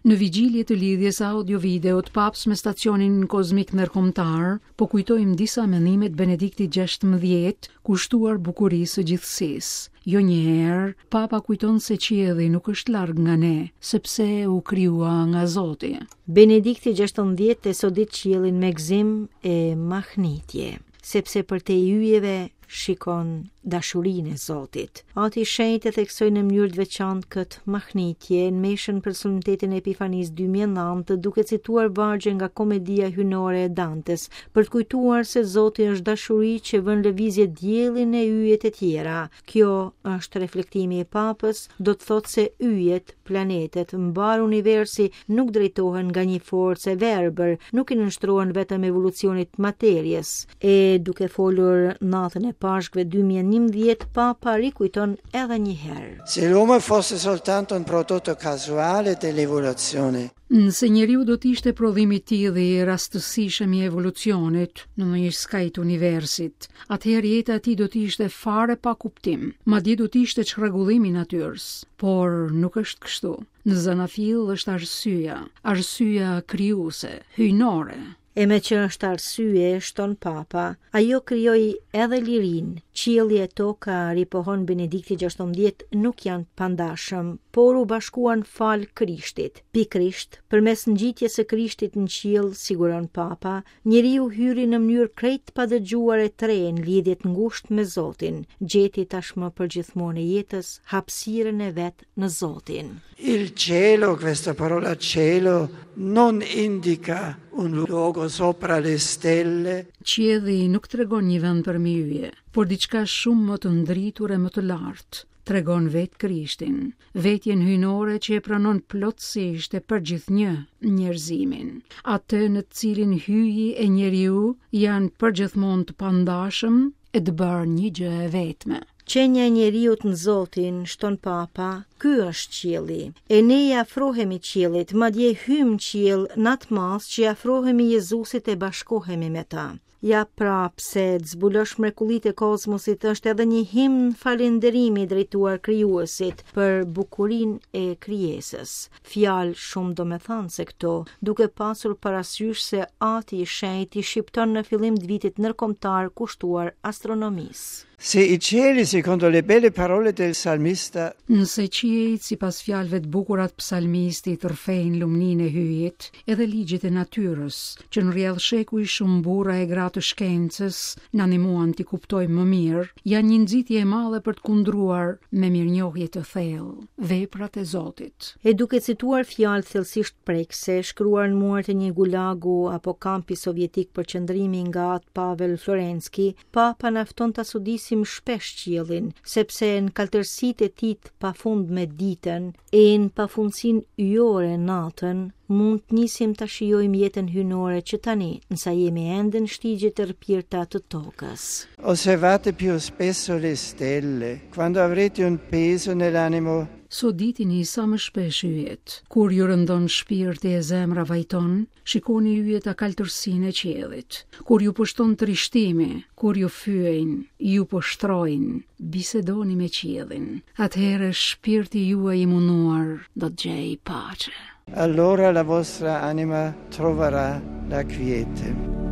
Në vigjilje të lidhjes audio-video të Papës me stacionin kozmik ndërkombëtar, po kujtojmë disa mendimet Benediktit XVI, kushtuar bukurisë së gjithësisë. Jo njëherë, Papa kujton se qielli nuk është larg nga ne, sepse u krijua nga Zoti. Benedikti XVI e sodit qiellin me gëzim e mahnitje, sepse për te yjeve shikon dashurinë e Zotit. Ati i Shenjtë e theksoi në mënyrë të veçantë këtë mahnitje në meshën për solemnitetin e Epifanisë 2009, duke cituar vargje nga komedia hynore e Dantes, për të kujtuar se Zoti është dashuri që vën lëvizje diellin e yjet e tjera. Kjo është reflektimi i Papës, do të thotë se yjet, planetet, mbar universi nuk drejtohen nga një forcë e verbër, nuk i nënshtrohen vetëm evolucionit materjes. E duke folur natën e Pashkve 2011, Papa rikujton edhe një herë. Se l'uomo fosse soltanto un prodotto casuale dell'evoluzione. Nëse njeriu do të ishte prodhimi i tillë dhe i rastësishëm i evolucionit në një skaj të universit, atëherë jeta e tij do të ishte fare pa kuptim. Madje do të ishte çrregullim i natyrës, por nuk është kështu. Në zanafill është arsyeja krijuese, hyjnore. E me që është arsye, shton Papa, ajo krijoi edhe lirin. Qielli e toka, ripohon Benedikti XVI, nuk janë pandashëm, por u bashkuan fal Krishtit. Pikrisht, përmes ngjitjes së Krishtit në qiell, siguron Papa, njeriu hyri në mënyrë krejt pa dëgjuar e tre në lidhje të ngushtë me Zotin, gjeti tashmë përgjithmonë e jetës hapësirën e vet në Zotin. Il cielo, questa parola cielo, non indica un luogo sopra le stelle. Qielli nuk tregon një vend për yje, por diçka shumë më të ndritur e më të lartë. Tregon vetë Krishtin, vetjen hyjnore që e pranon plotësisht e përgjithnjë njerëzimin. Atë në të cilin hyji e njeriu janë përgjithmonë të pandashëm e të bërë një gjë e vetme. Qenja e njeriut në Zotin, shton Papa, ky është qielli. E ne i afrohemi qiellit, madje hym qiell në atë mas që i afrohemi Jezusit e bashkohemi me ta. Ja pra pse të zbulosh mrekullitë e kozmosit është edhe një himn falënderimi drejtuar krijuesit për bukurinë e krijesës. Fjalë shumë domethënëse këto, duke pasur parasysh se Ati i Shenjtë i shqipton në fillim të vitit ndërkombëtar kushtuar astronomisë. Se i cieli, secondo le belle parole del salmista, nëse qiejt, sipas fjalëve të bukura të psalmistit, rrfejnë lumninë e hyjit, edhe ligjit e natyrës, që në rrjedhsheku i shumë burra e gra të shkencës na animuan t'i kuptojmë më mirë, janë një nxitje e madhe për të kundruar me mirënjohje të thellë veprat e Zotit. E duke cituar fjalë thellësisht prekse, shkruar në muart e një gulagu apo kampi sovjetik për qëndrimi nga atë Pavel Florenski, Papa na fton ta sodisim shpesh qiellin, sepse në kaltërsitë e tij pafund me ditën e në pafundsinë yjore natën, mund të nisim ta shijojmë jetën hyjnore që tani, nësa jemi ende në shtigjet e rrëpirta të tokës. Osservate più spesso le stelle, quando avrete un peso nell'animo. Soditini sa më shpesh yjet. Kur ju rëndon shpirti e zemra vajton, shikoni yjet a kaltërsinë e qiellit. Kur ju pushton trishtimi, kur ju fyejnë, ju poshtrojnë, bisedoni me qiellin. Atëherë shpirti juaj i munduar do të gjejë pace. Allora la vostra anima troverà la quiete.